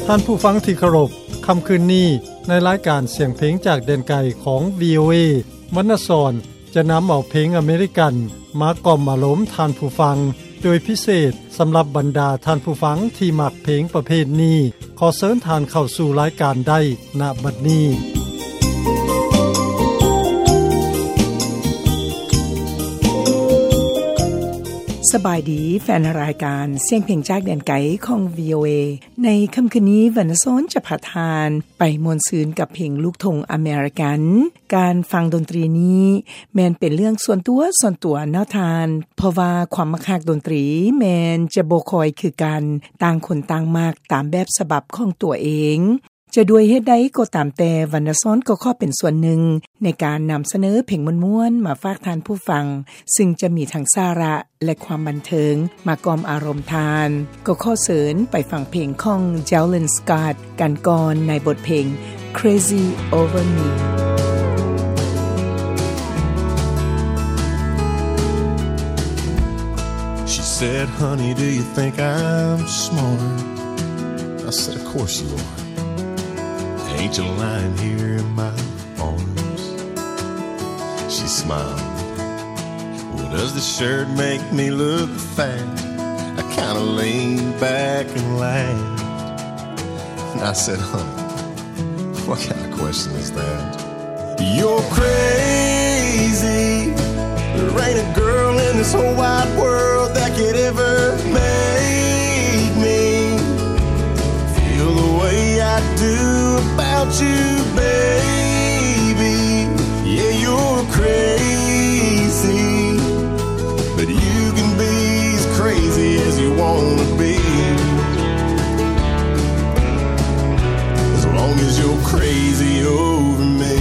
ท่านผู้ฟังที่เคารพค่ำคืนนี้ในรายการเสียงเพลงจากแดนไกลของ VOA วรรณสรจะนำเอาเพลงอเมริกันมากล่อมอารมณ์ท่านผู้ฟังโดยพิเศษสำหรับบรรดาท่านผู้ฟังที่มักเพลงประเภทนี้ขอเชิญท่านเข้าสู่รายการได้ณบัดนี้สบายดีแฟนรายการเสียงเพลงจากแดนไกลของ VOA ในค่ำคืนนี้วรรณสรจะพาทานไปมวลซืนกับเพลงลูกทุ่งอเมริกันการฟังดนตรีนี้แม้นเป็นเรื่องส่วนตัวเนาะทานเพราะว่าความมักฮักดนตรีแม้นจะบ่ค่อยคือกันต่างคนต่างมักตามแบบฉบับของตัวเองจะด้วยเหตุใดก็ตามแต่วรรณสรก็ขอเป็นส่วนหนึ่งในการนำเสนอเพลงม่วนๆมาฝากทานผู้ฟังซึ่งจะมีทั้งสาระและความบันเทิงมากล่อมอารมณ์ทานก็ขอเสริญไปฟังเพลงของ Jalen Scott กันก่อนในบทเพลง Crazy Over Me She said, honey, do you think I'm smart? I said, of course you are.Ain't you lying here in my arms? She smiled. Well, does the shirt make me look fat? I kind of leaned back and laughed. And I said, honey, what kind of question is that? You're crazy. There ain't a girl in this whole wide world that could ever make me feel the way I do.About you, baby. Yeah, you're crazy, but you can be as crazy as you wanna be, as long as you're crazy over me.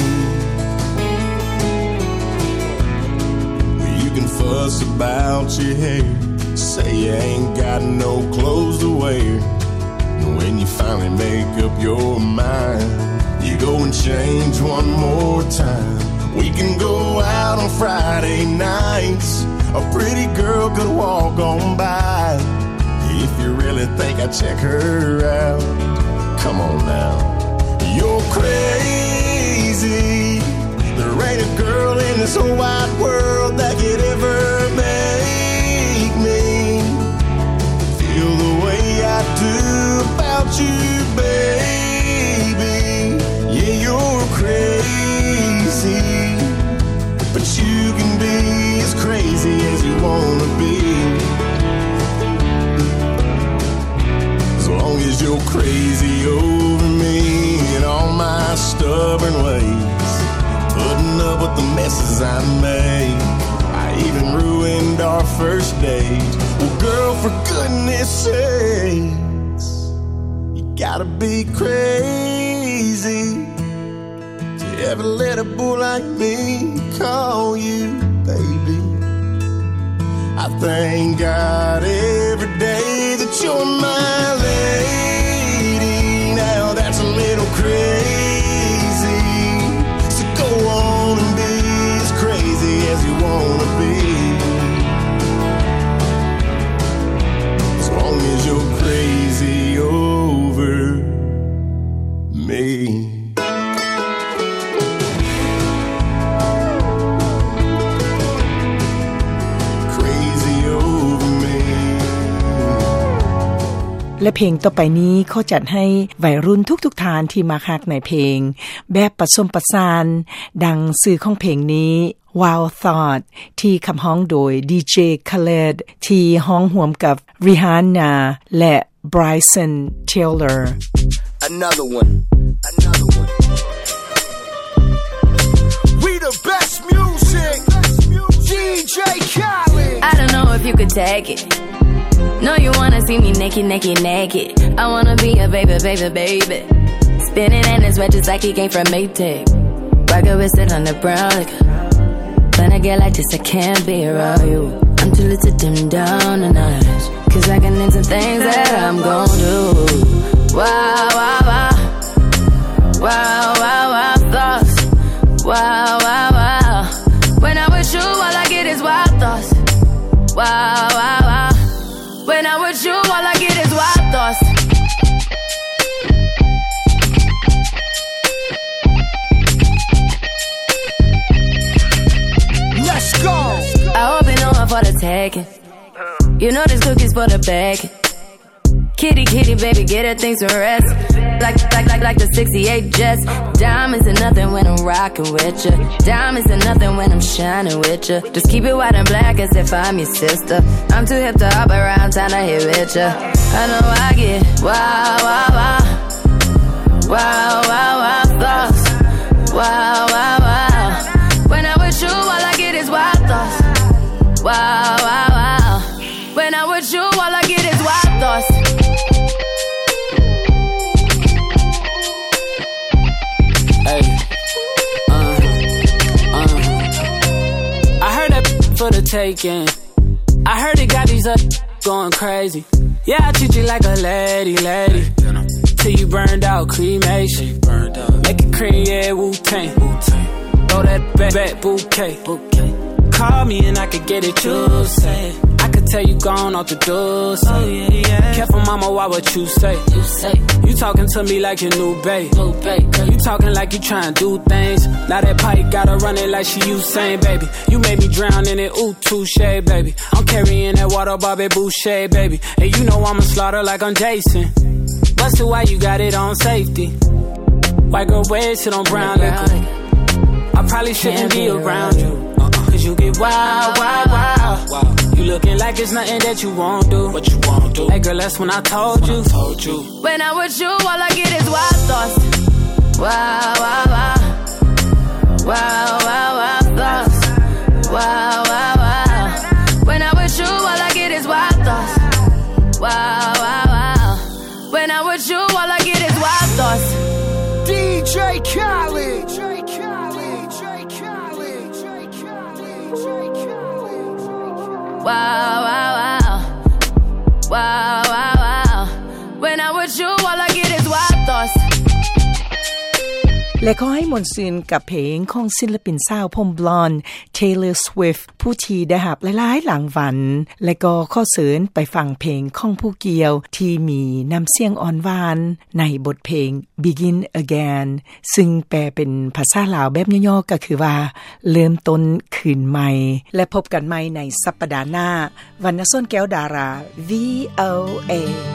Well, you can fuss about your hair, say you ain't got no clothes to wear.When you finally make up your mind, you go and change one more time. We can go out on Friday nights. A pretty girl could walk on by. If you really think I'd check her out, come on now. You're crazy. There ain't a girl in this whole wide world that could ever make me feel the way I do.About you, baby. Yeah, you're crazy, but you can be as crazy as you wanna be, as long as you're crazy over me and all my stubborn ways, putting up with the messes I made. I even ruined our first date. Well, girl, for goodness sake,Gotta be crazy to ever let a bull like me call you baby. I thank God every day that you're my lady. Now that's a little crazy, so go on and be as crazy as you wanna be, as long as you're crazy over me. Crazy over me. และเพลงต่อไปนี้เขาจัดให้วัยรุ่นทุกทานที่มาคักในเพลงแบบผสมผสานดังชื่อของเพลงนี้ Wild Thought ที่คำฮ้องโดย DJ Khaled ที่ฮ้องร่วมกับ Rihanna และ Bryson Tiller. Another one. We the best music. DJ Khaled. I don't know if you could take it. No, you wanna see me naked. I wanna be a baby. Spinning in his red just like he came from Maytag. Rocket with it on the brown liquor. When I get like this, I can't be around you. I'm too little to dim down the night, 'cause I can into things that I'm gon' do. Wow, wow, wow. Wow, wow, wow, thoughts. Wow, wow, wow. When I'm with you, all I get is wild thoughts. Wow, wow, wow. When I'm with you, all I get is wild thoughts. packing. You know this cookie's for the bag. Kitty, kitty, baby, get her things to rest. Like the 68 Jets. Diamonds are nothing when I'm rocking with ya. Diamonds are nothing when I'm shining with ya. Just keep it white and black as if I'm your sister. I'm too hip to hop around town to hit with ya. I know I get wow, wow, wow. Wow, wow, wow, thoughts. Wow, wow, wow. When I'm with you, all I get is wild thoughts. Wow, wow, wow. When I'm with you, all I get is wild thoughts. I heard that for the taking. I heard it got these up going crazy. Yeah, I treat you like a lady. Till you burned out, cremation. Make it cream, yeah, Wu-Tang. Throw that back bouquet. Call me and I could get it, you say. I could tell you gone off the door. Oh, yeah. Careful, mama, why what you say? You talking to me like your new babe. You talking like you trying to do things. Now that pipe gotta run it like she Usain, baby. You made me drown in it, ooh, touche, baby. I'm carrying that water, Bobby Boucher, baby. And you know I'ma slaughter like I'm Jason. Busted, why you got it on safety? White girl wear shit on brown liquor. I probably shouldn't be around you. Cause you get wild, wild, wild. You looking like it's nothing that you won't do. What you won't do? Hey girl, that's when I told you. When I'm with you, all I get is wild thoughts. Wow, wow, wow. Wow, wow, wow, thoughts. Wow, wow, wow. When I'm with you, all I get is wild thoughts. Wow, wow, wow. When I'm with you, all I get is wild thoughts. DJ Khaled. Wow, wow, wow. Wow, wow, wow. When I'm with you, all I get is wild thoughts. และขอให้มนต์ซืนกับเพลงของศิลปินสาวผมบลอนด์ Taylor Swift ผู้ที่ได้รับหลายๆรางวัลและก็ขอเชิญไปฟังเพลงของผู้เกี่ยวที่มีน้ำเสียงอ่อนหวานในบทเพลง Begin Again ซึ่งแปลเป็นภาษาลาวแบบย่อๆก็คือว่าเริ่มต้นคืนใหม่และพบกันใหม่ในสัปดาห์หน้าวรรณส้นแก้วดารา VOA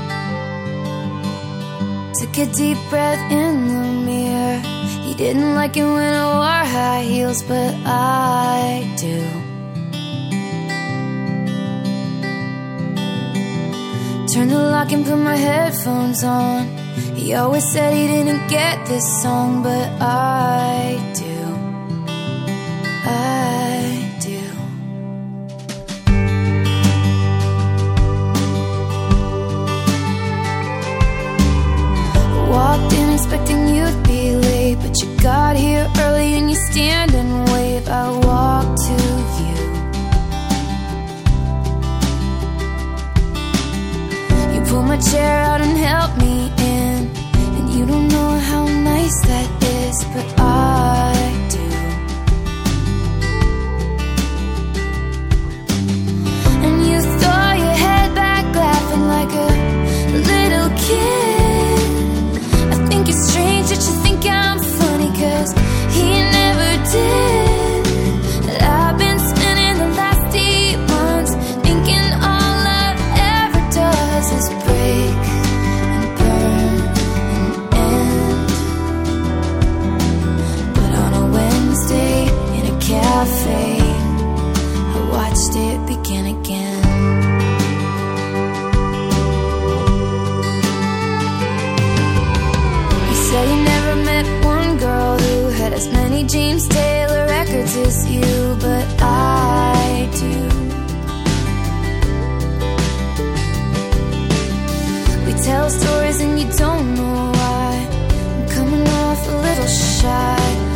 Took a deep breath in the mirror. He didn't like it when I wore high heels, but I do. Turned the lock and put my headphones on. He always said he didn't get this song, but I do. I do. Walked in expecting you'd be late, but you got here early and you stand and wave. I walked to you. You pulled my chair out and helped me in, and you don't know how nice that is, but I do. And you throw your head back laughing like a little kid.It's strange that you think I'm funny, 'cause he never did. I've been spending the last 8 months thinking all love ever does is break and burn and end. But on a Wednesday in a cafe, I watched it begin again.Said he never met one girl who had as many James Taylor records as you, but I do. We tell stories and you don't know why. I'm coming off a little shy.